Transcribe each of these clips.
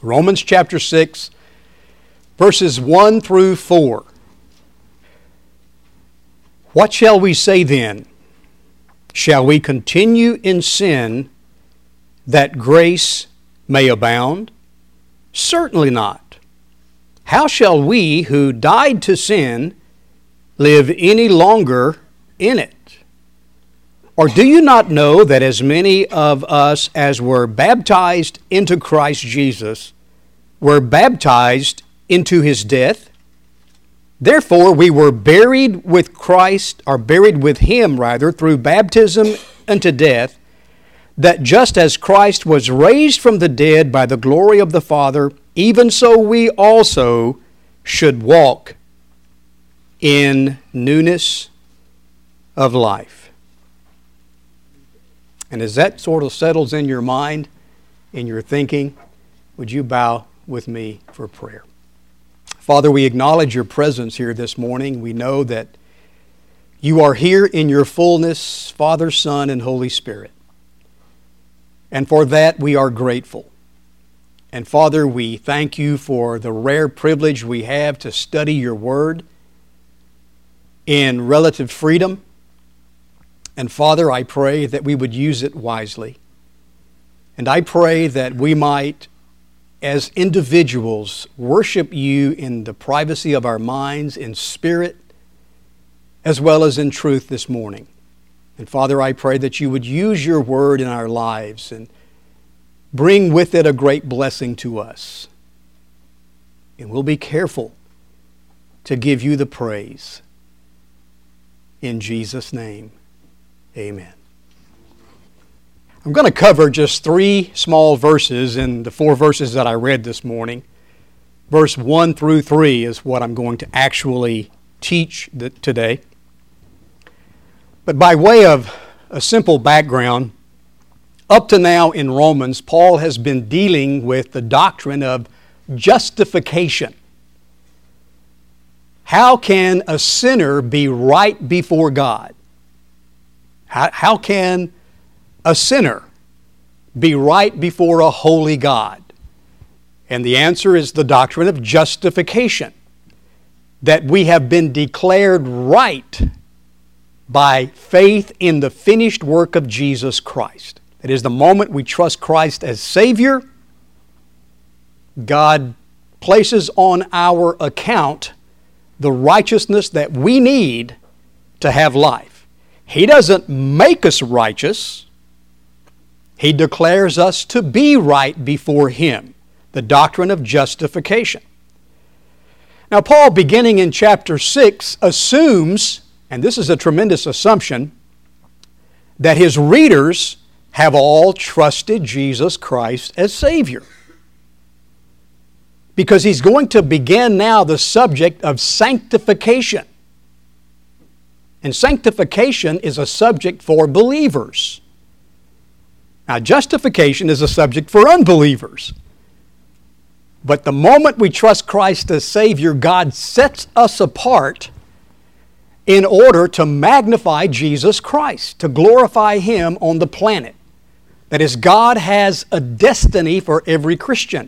Romans chapter 6, verses 1 through 4. What shall we say then? Shall we continue in sin that grace may abound? Certainly not. How shall we who died to sin live any longer in it? Or do you not know that as many of us as were baptized into Christ Jesus were baptized into His death? Therefore we were buried with Christ, or buried with Him rather, through baptism unto death, that just as Christ was raised from the dead by the glory of the Father, even so we also should walk in newness of life. And as that sort of settles in your mind, in your thinking, would you bow with me for prayer? Father, we acknowledge your presence here this morning. We know that you are here in your fullness, Father, Son, and Holy Spirit. And for that we are grateful. And Father, we thank you for the rare privilege we have to study your word in relative freedom. And Father, I pray that we would use it wisely. And I pray that we might, as individuals, worship you in the privacy of our minds, in spirit, as well as in truth this morning. And Father, I pray that you would use your word in our lives and bring with it a great blessing to us. And we'll be careful to give you the praise. In Jesus' name. Amen. I'm going to cover just 3 small verses in the 4 verses that I read this morning. Verse 1 through 3 is what I'm going to actually teach today. But by way of a simple background, up to now in Romans, Paul has been dealing with the doctrine of justification. How can a sinner be right before God? How can a sinner be right before a holy God? And the answer is the doctrine of justification. That we have been declared right by faith in the finished work of Jesus Christ. That is, the moment we trust Christ as Savior, God places on our account the righteousness that we need to have life. He doesn't make us righteous. He declares us to be right before Him. The doctrine of justification. Now, Paul, beginning in chapter 6, assumes, and this is a tremendous assumption, that his readers have all trusted Jesus Christ as Savior. Because he's going to begin now the subject of sanctification. And sanctification is a subject for believers. Now, justification is a subject for unbelievers. But the moment we trust Christ as Savior, God sets us apart in order to magnify Jesus Christ, to glorify Him on the planet. That is, God has a destiny for every Christian.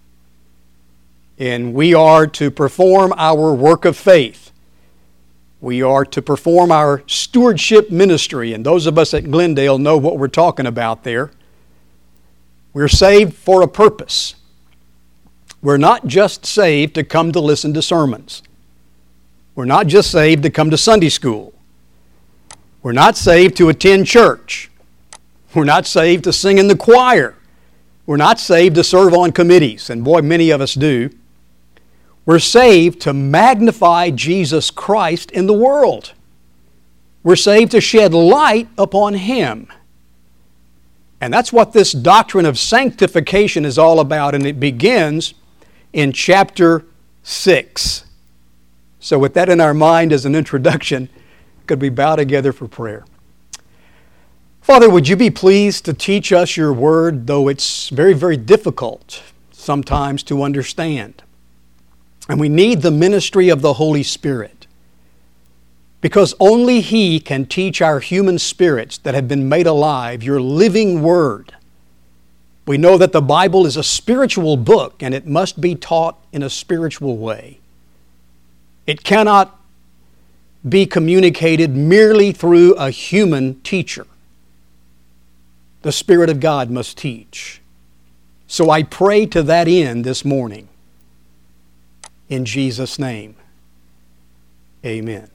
And we are to perform our work of faith. We are to perform our stewardship ministry, and those of us at Glendale know what we're talking about there. We're saved for a purpose. We're not just saved to come to listen to sermons. We're not just saved to come to Sunday school. We're not saved to attend church. We're not saved to sing in the choir. We're not saved to serve on committees, and boy, many of us do. We're saved to magnify Jesus Christ in the world. We're saved to shed light upon Him. And that's what this doctrine of sanctification is all about, and it begins in chapter 6. So with that in our mind as an introduction, could we bow together for prayer? Father, would you be pleased to teach us your word, though it's very, very difficult sometimes to understand. And we need the ministry of the Holy Spirit, because only He can teach our human spirits that have been made alive your living word. We know that the Bible is a spiritual book and it must be taught in a spiritual way. It cannot be communicated merely through a human teacher. The Spirit of God must teach. So I pray to that end this morning. In Jesus' name, amen.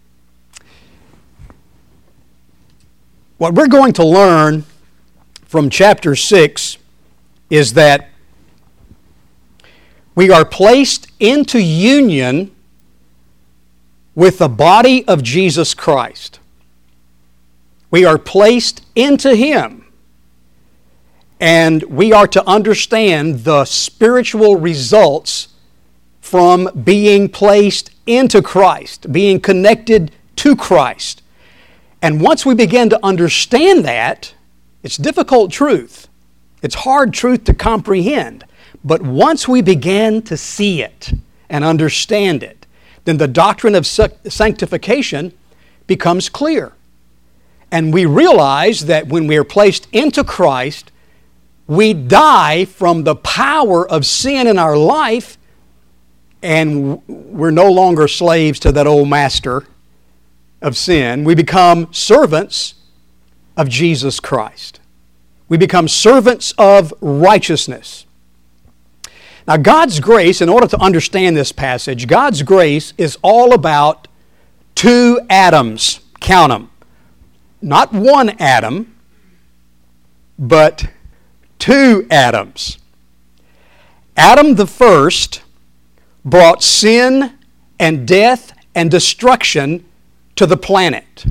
What we're going to learn from chapter 6 is that we are placed into union with the body of Jesus Christ. We are placed into Him. And we are to understand the spiritual results from being placed into Christ, being connected to Christ. And once we begin to understand that, it's difficult truth. It's hard truth to comprehend. But once we begin to see it and understand it, then the doctrine of sanctification becomes clear. And we realize that when we are placed into Christ, we die from the power of sin in our life, and we're no longer slaves to that old master of sin. We become servants of Jesus Christ. We become servants of righteousness. Now, God's grace, in order to understand this passage, God's grace is all about two Adams. Count them. Not one Adam, but two Adams. Adam the first brought sin and death and destruction to the planet.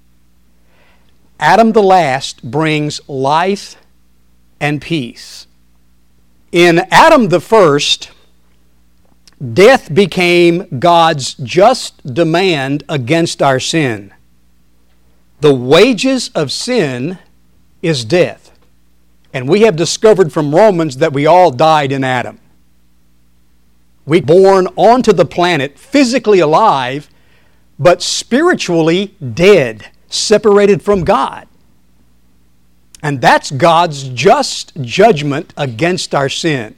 Adam the last brings life and peace. In Adam the first, death became God's just demand against our sin. The wages of sin is death. And we have discovered from Romans that we all died in Adam. We born onto the planet physically alive, but spiritually dead, separated from God. And that's God's just judgment against our sin.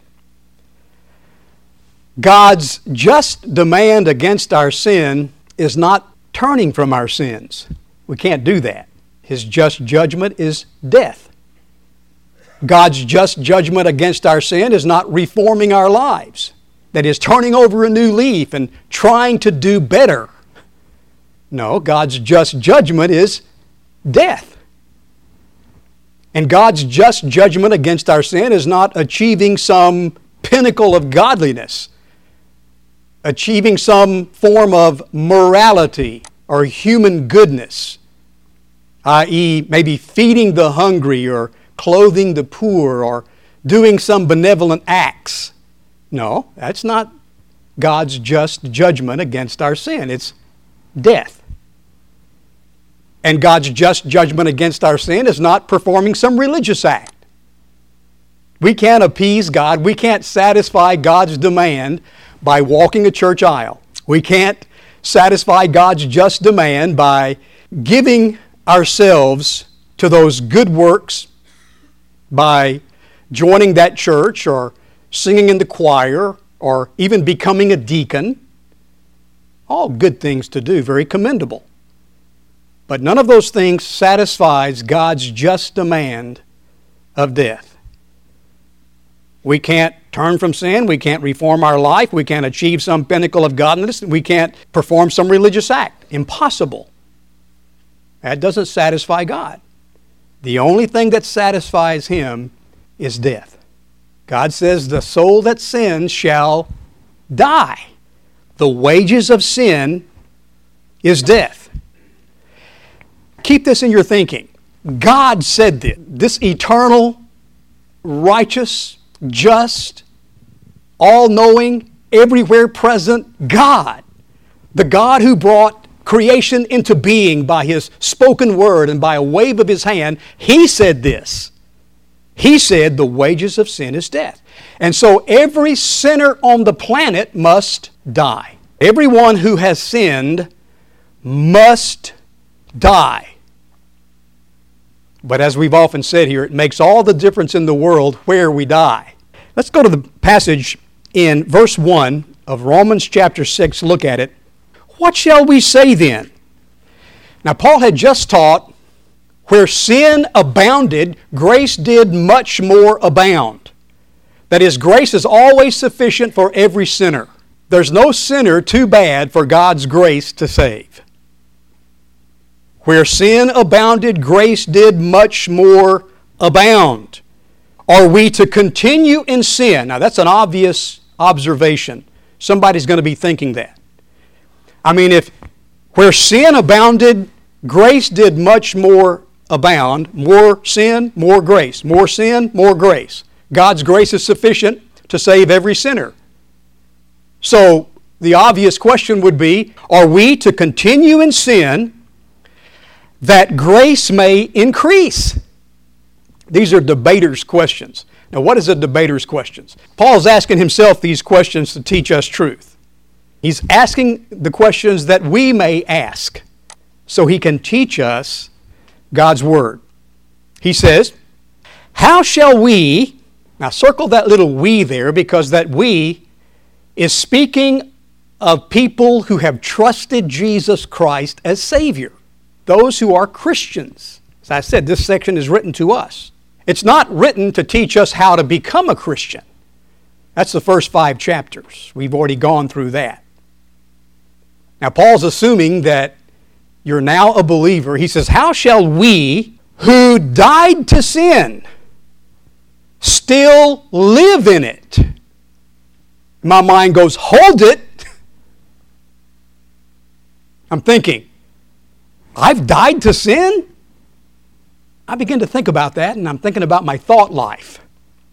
God's just demand against our sin is not turning from our sins. We can't do that. His just judgment is death. God's just judgment against our sin is not reforming our lives. That is, turning over a new leaf and trying to do better. No, God's just judgment is death. And God's just judgment against our sin is not achieving some pinnacle of godliness, achieving some form of morality or human goodness, i.e., maybe feeding the hungry or clothing the poor or doing some benevolent acts. No, that's not God's just judgment against our sin. It's death. And God's just judgment against our sin is not performing some religious act. We can't appease God. We can't satisfy God's demand by walking a church aisle. We can't satisfy God's just demand by giving ourselves to those good works, by joining that church or singing in the choir or even becoming a deacon. All good things to do, very commendable. But none of those things satisfies God's just demand of death. We can't turn from sin. We can't reform our life. We can't achieve some pinnacle of godliness. We can't perform some religious act. Impossible. That doesn't satisfy God. The only thing that satisfies Him is death. God says, the soul that sins shall die. The wages of sin is death. Keep this in your thinking. God said this. This eternal, righteous, just, all-knowing, everywhere present God. The God who brought creation into being by His spoken word and by a wave of His hand. He said this. He said the wages of sin is death. And so every sinner on the planet must die. Everyone who has sinned must die. But as we've often said here, it makes all the difference in the world where we die. Let's go to the passage in verse 1 of Romans chapter 6. Look at it. What shall we say then? Now, Paul had just taught, where sin abounded, grace did much more abound. That is, grace is always sufficient for every sinner. There's no sinner too bad for God's grace to save. Where sin abounded, grace did much more abound. Are we to continue in sin? Now, that's an obvious observation. Somebody's going to be thinking that. I mean, if where sin abounded, grace did much more abound. More sin, more grace. More sin, more grace. God's grace is sufficient to save every sinner. So, the obvious question would be, are we to continue in sin that grace may increase? These are debaters' questions. Now, what is a debater's questions? Paul's asking himself these questions to teach us truth. He's asking the questions that we may ask so he can teach us God's Word. He says, how shall we, now circle that little we there, because that we is speaking of people who have trusted Jesus Christ as Savior. Those who are Christians. As I said, this section is written to us. It's not written to teach us how to become a Christian. That's the first 5 chapters. We've already gone through that. Now, Paul's assuming that you're now a believer. He says, how shall we who died to sin still live in it? My mind goes, hold it. I'm thinking, I've died to sin? I begin to think about that, and I'm thinking about my thought life.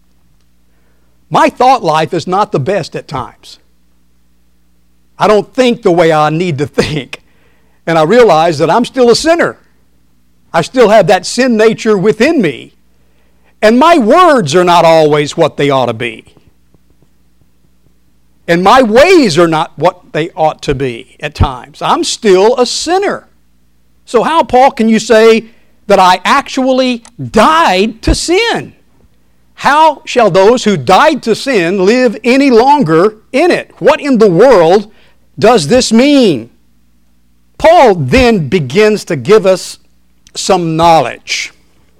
My thought life is not the best at times. I don't think the way I need to think. And I realize that I'm still a sinner. I still have that sin nature within me. And my words are not always what they ought to be. And my ways are not what they ought to be at times. I'm still a sinner. So how, Paul, can you say that I actually died to sin? How shall those who died to sin live any longer in it? What in the world does this mean? Paul then begins to give us some knowledge.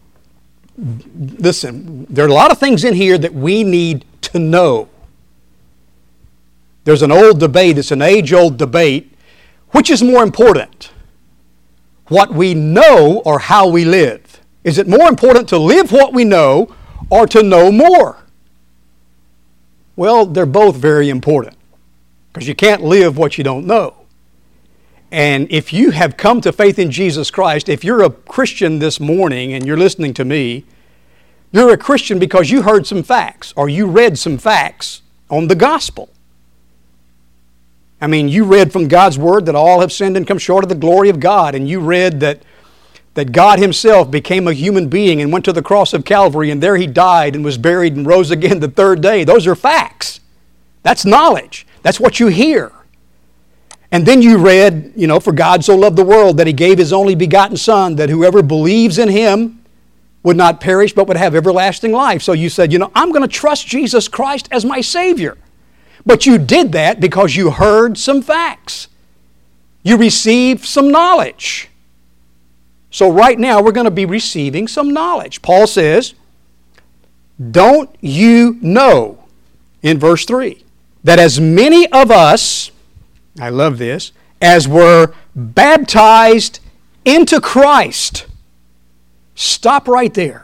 Listen, there are a lot of things in here that we need to know. There's an old debate, it's an age-old debate. Which is more important? What we know or how we live? Is it more important to live what we know or to know more? Well, they're both very important because you can't live what you don't know. And if you have come to faith in Jesus Christ, if you're a Christian this morning and you're listening to me, you're a Christian because you heard some facts or you read some facts on the gospel. I mean, you read from God's Word that all have sinned and come short of the glory of God, and you read that God Himself became a human being and went to the cross of Calvary, and there He died and was buried and rose again the third day. Those are facts. That's knowledge. That's what you hear. And then you read, for God so loved the world that He gave His only begotten Son, that whoever believes in Him would not perish but would have everlasting life. So you said, I'm going to trust Jesus Christ as my Savior. But you did that because you heard some facts. You received some knowledge. So right now we're going to be receiving some knowledge. Paul says, don't you know, in verse 3, that as many of us, I love this, as were baptized into Christ. Stop right there.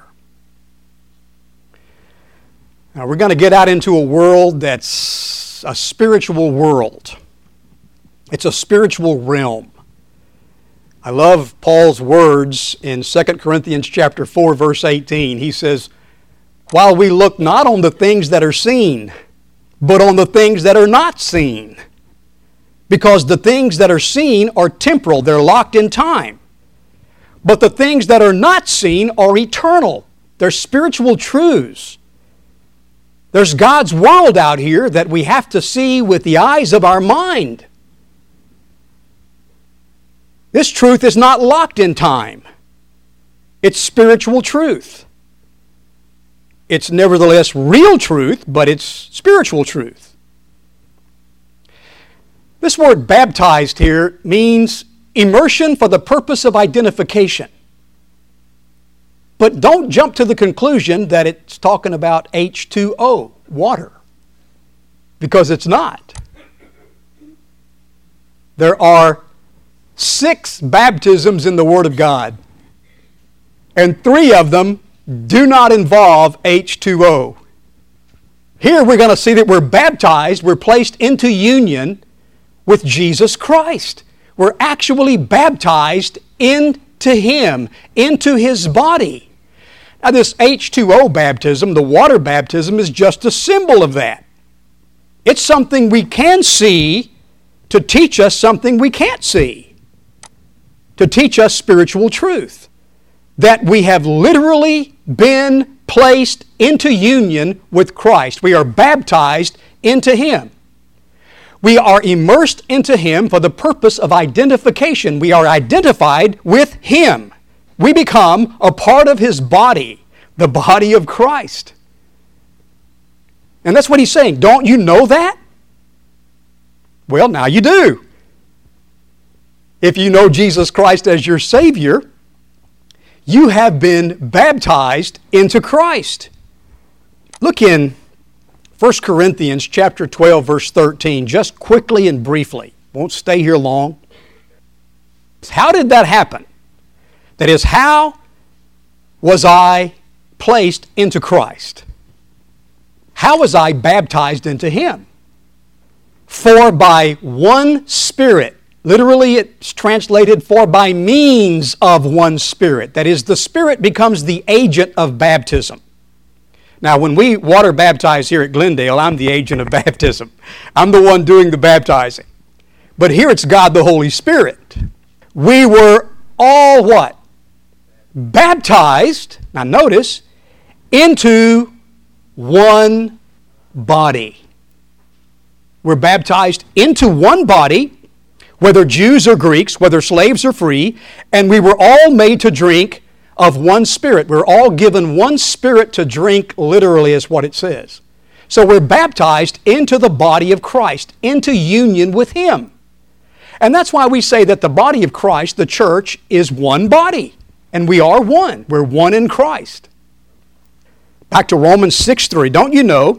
Now we're going to get out into a world that's a spiritual world. It's a spiritual realm. I love Paul's words in 2 Corinthians chapter 4, verse 18. He says, while we look not on the things that are seen, but on the things that are not seen. Because the things that are seen are temporal, they're locked in time. But the things that are not seen are eternal. They're spiritual truths. There's God's world out here that we have to see with the eyes of our mind. This truth is not locked in time. It's spiritual truth. It's nevertheless real truth, but it's spiritual truth. This word baptized here means immersion for the purpose of identification. But don't jump to the conclusion that it's talking about H2O, water, because it's not. There are 6 baptisms in the Word of God, and 3 of them do not involve H2O. Here we're going to see that we're baptized, we're placed into union with Jesus Christ. We're actually baptized into Him, into His body. Now this H2O baptism, the water baptism, is just a symbol of that. It's something we can see to teach us something we can't see, to teach us spiritual truth, that we have literally been placed into union with Christ. We are baptized into Him. We are immersed into Him for the purpose of identification. We are identified with Him. We become a part of His body, the body of Christ. And that's what He's saying. Don't you know that? Well, now you do. If you know Jesus Christ as your Savior, you have been baptized into Christ. Look in 1 Corinthians chapter 12, verse 13, just quickly and briefly. Won't stay here long. How did that happen? That is, how was I placed into Christ? How was I baptized into Him? For by one Spirit, literally it's translated for by means of one Spirit. That is, the Spirit becomes the agent of baptism. Now, when we water baptize here at Glendale, I'm the agent of baptism. I'm the one doing the baptizing. But here it's God the Holy Spirit. We were all what? Baptized, now notice, into one body. We're baptized into one body, whether Jews or Greeks, whether slaves or free, and we were all made to drink of one Spirit. We're all given one Spirit to drink, literally is what it says. So we're baptized into the body of Christ, into union with Him. And that's why we say that the body of Christ, the church, is one body. And we are one. We're one in Christ. Back to Romans 6:3. Don't you know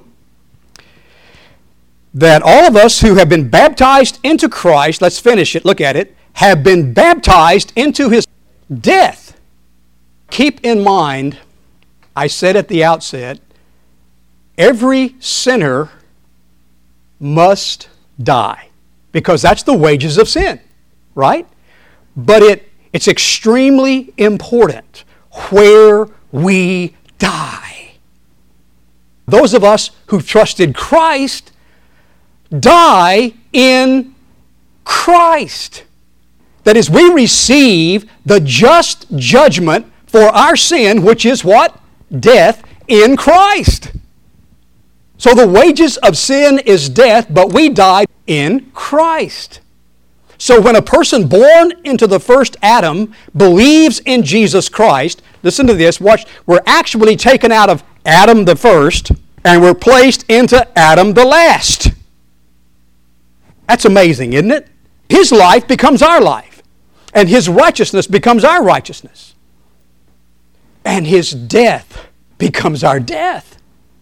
that all of us who have been baptized into Christ, let's finish it, look at it, have been baptized into His death. Keep in mind, I said at the outset, every sinner must die, because that's the wages of sin, right? But it's extremely important where we die. Those of us who've trusted Christ die in Christ. That is, we receive the just judgment for our sin, which is what? Death in Christ. So the wages of sin is death, but we died in Christ. So when a person born into the first Adam believes in Jesus Christ, listen to this, watch, we're actually taken out of Adam the first, and we're placed into Adam the last. That's amazing, isn't it? His life becomes our life, and His righteousness becomes our righteousness. And His death becomes our death.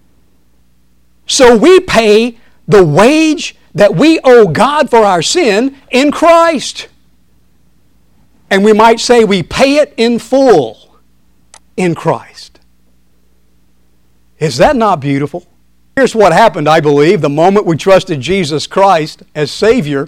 So we pay the wage that we owe God for our sin in Christ. And we might say we pay it in full in Christ. Is that not beautiful? Here's what happened, I believe, the moment we trusted Jesus Christ as Savior.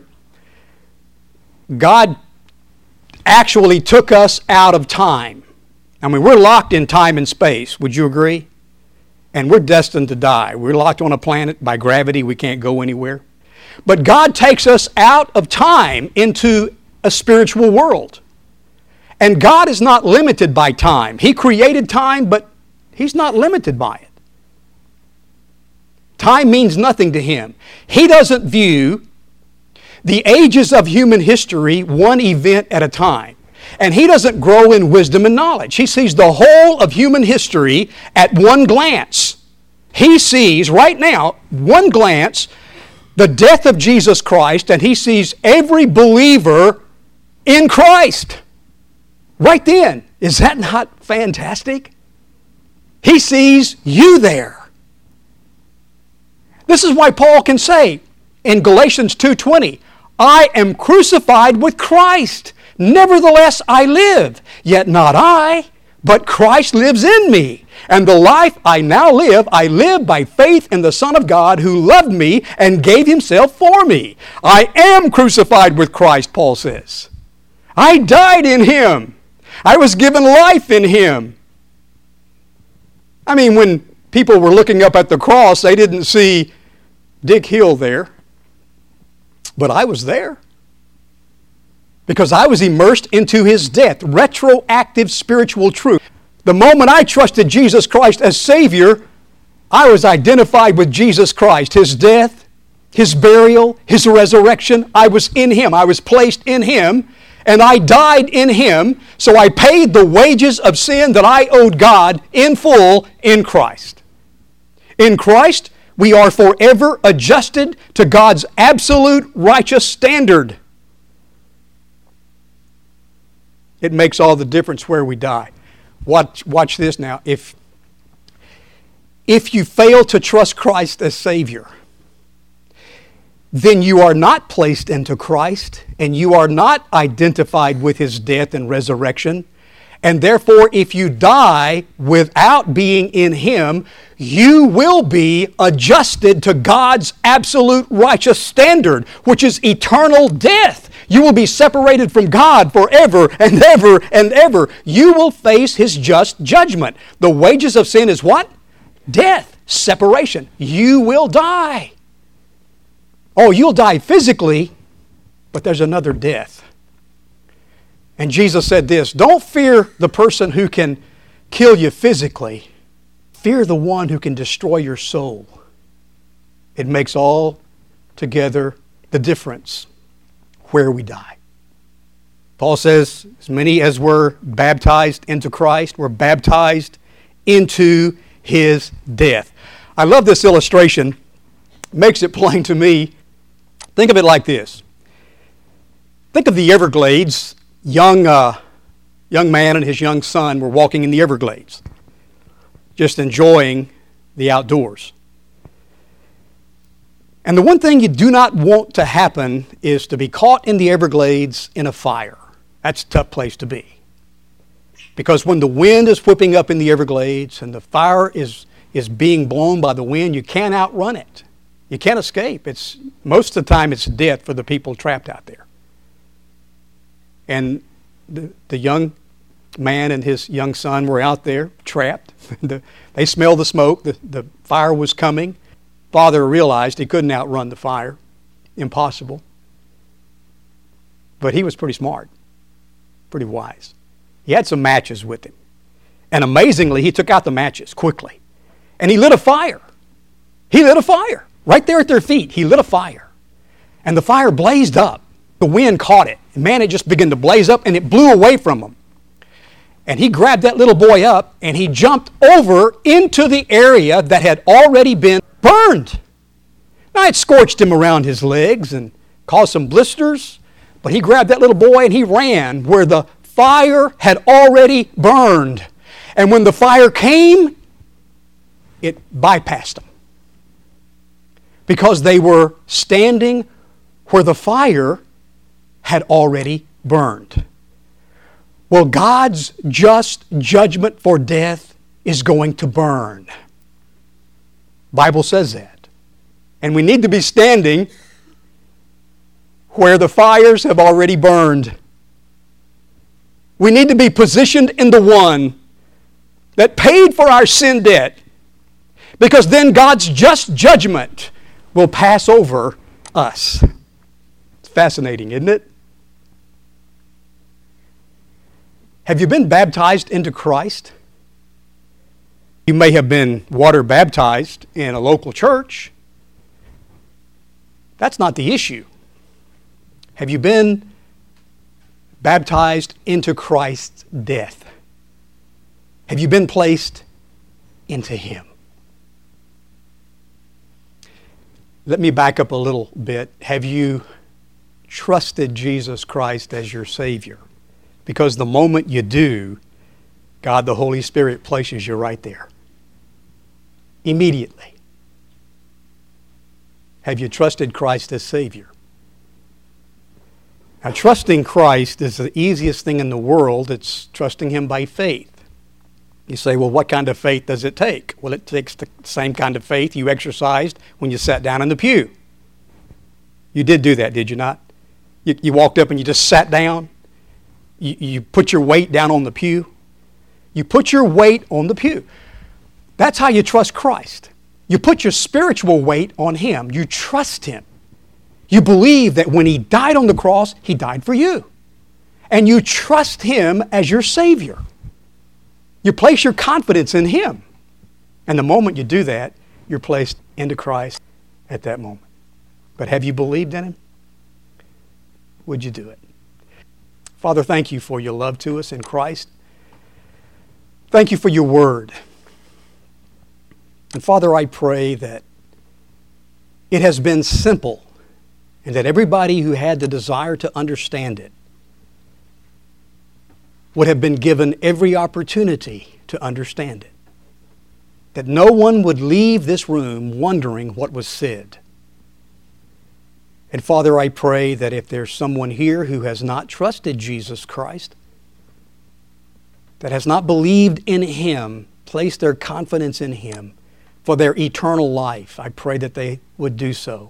God actually took us out of time. I mean, we're locked in time and space, would you agree? And we're destined to die. We're locked on a planet by gravity. We can't go anywhere. But God takes us out of time into a spiritual world. And God is not limited by time. He created time, but He's not limited by it. Time means nothing to Him. He doesn't view the ages of human history one event at a time. And he doesn't grow in wisdom and knowledge. He sees the whole of human history at one glance. He sees right now, one glance, the death of Jesus Christ, and he sees every believer in Christ. Right then. Is that not fantastic? He sees you there. This is why Paul can say in Galatians 2:20, I am crucified with Christ. Nevertheless I live, yet not I, but Christ lives in me. And the life I now live, I live by faith in the Son of God who loved me and gave himself for me. I am crucified with Christ, Paul says. I died in him. I was given life in him. I mean, when people were looking up at the cross, they didn't see Dick Hill there. But I was there. Because I was immersed into his death. Retroactive spiritual truth. The moment I trusted Jesus Christ as Savior, I was identified with Jesus Christ. His death, his burial, his resurrection. I was in him. I was placed in him. And I died in him. So I paid the wages of sin that I owed God in full in Christ. In Christ, we are forever adjusted to God's absolute righteous standard. It makes all the difference where we die. Watch this now. If you fail to trust Christ as Savior, then you are not placed into Christ, and you are not identified with his death and resurrection. And therefore, if you die without being in him, you will be adjusted to God's absolute righteous standard, which is eternal death. You will be separated from God forever and ever and ever. You will face his just judgment. The wages of sin is what? Death, separation. You will die. Oh, you'll die physically, but there's another death. And Jesus said this, don't fear the person who can kill you physically. Fear the one who can destroy your soul. It makes all together the difference where we die. Paul says, as many as were baptized into Christ were baptized into his death. I love this illustration. It makes it plain to me. Think of it like this. Think of the Everglades. Young man and his young son were walking in the Everglades, just enjoying the outdoors. And the one thing you do not want to happen is to be caught in the Everglades in a fire. That's a tough place to be. Because when the wind is whipping up in the Everglades and the fire is being blown by the wind, you can't outrun it. You can't escape. Most of the time it's death for the people trapped out there. And the young man and his young son were out there trapped. They smelled the smoke. The fire was coming. Father realized he couldn't outrun the fire. Impossible. But he was pretty smart, pretty wise. He had some matches with him. And amazingly, he took out the matches quickly. And he lit a fire. He lit a fire. Right there at their feet, he lit a fire. And the fire blazed up. The wind caught it. And man, it just began to blaze up and it blew away from him. And he grabbed that little boy up and he jumped over into the area that had already been burned. Now it scorched him around his legs and caused some blisters. But he grabbed that little boy and he ran where the fire had already burned. And when the fire came, it bypassed them. Because they were standing where the fire had already burned. Well, God's just judgment for death is going to burn. Bible says that. And we need to be standing where the fires have already burned. We need to be positioned in the one that paid for our sin debt, because then God's just judgment will pass over us. It's fascinating, isn't it? Have you been baptized into Christ? You may have been water baptized in a local church. That's not the issue. Have you been baptized into Christ's death? Have you been placed into Him? Let me back up a little bit. Have you trusted Jesus Christ as your Savior? Because the moment you do, God the Holy Spirit places you right there. Immediately. Have you trusted Christ as Savior? Now, trusting Christ is the easiest thing in the world. It's trusting Him by faith. You say, well, what kind of faith does it take? Well, it takes the same kind of faith you exercised when you sat down in the pew. You did do that, did you not? You walked up and you just sat down. You put your weight down on the pew. You put your weight on the pew. That's how you trust Christ. You put your spiritual weight on Him. You trust Him. You believe that when He died on the cross, He died for you. And you trust Him as your Savior. You place your confidence in Him. And the moment you do that, you're placed into Christ at that moment. But have you believed in Him? Would you do it? Father, thank you for your love to us in Christ. Thank you for your word. And Father, I pray that it has been simple and that everybody who had the desire to understand it would have been given every opportunity to understand it. That no one would leave this room wondering what was said. And Father, I pray that if there's someone here who has not trusted Jesus Christ, that has not believed in Him, placed their confidence in Him for their eternal life, I pray that they would do so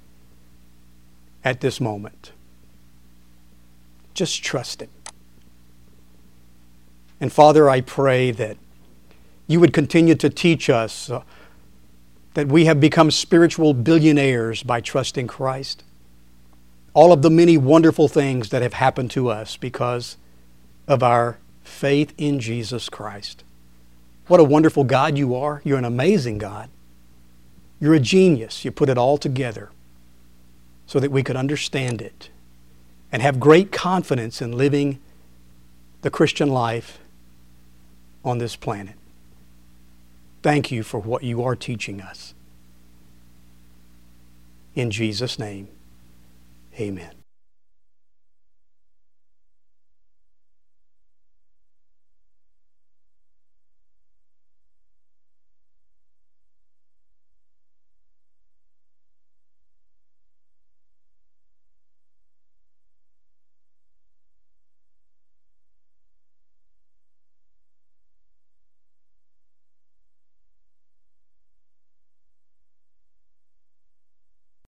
at this moment. Just trust Him. And Father, I pray that you would continue to teach us that we have become spiritual billionaires by trusting Christ. All of the many wonderful things that have happened to us because of our faith in Jesus Christ. What a wonderful God you are. You're an amazing God. You're a genius. You put it all together so that we could understand it and have great confidence in living the Christian life on this planet. Thank you for what you are teaching us. In Jesus' name, amen.